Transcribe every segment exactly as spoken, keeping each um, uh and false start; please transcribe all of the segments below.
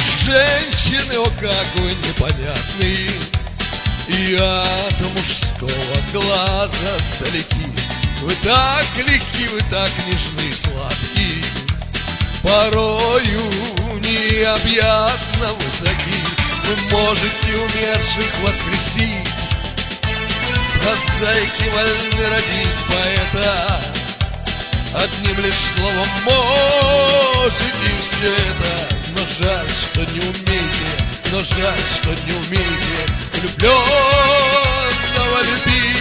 Женщины, о как вы непонятны, и от мужского глаза далеки. Вы так легки, вы так нежны и сладки, порою необъятно высоки. Вы можете умерших воскресить, прозаики вольны родить поэта. Одним лишь словом можете все это, но жаль, что не умеете, но жаль, что не умеете влюбленного любить.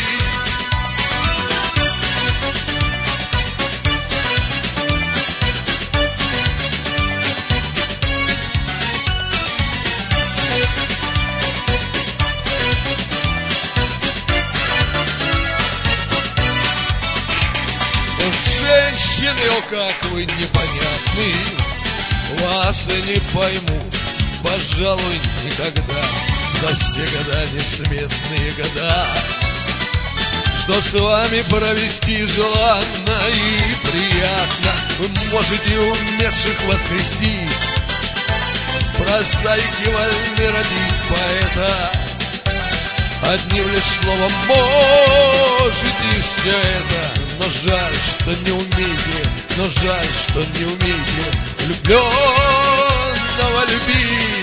Женщины, о как вы непонятны, вас и не пойму, пожалуй, никогда. За все года, несметные года, что с вами провести желанно и приятно. Вы можете умерших воскресить, прозаики вольны родить поэта. Одним лишь словом можете все это, но жаль, что не умеете, но жаль, что не умеете влюбленного любить.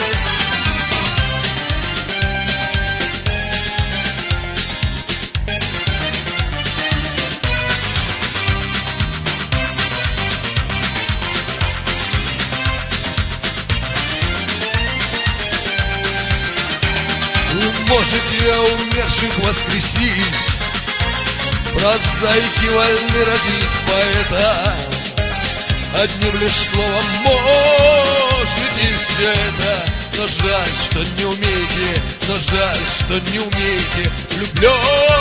Вы можете умерших воскресить, прозаики вольны родить поэта. Одним лишь словом можете все это, но жаль, что не умеете, но жаль, что не умеете влюбленного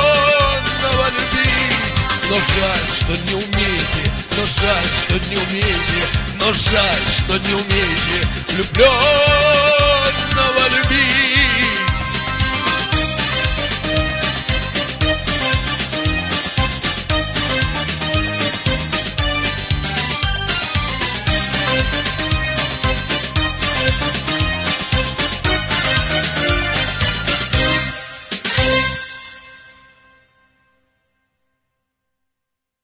любить. Но жаль, что не умеете, но жаль, что не умеете, но жаль, что не умеете влюбленного любить.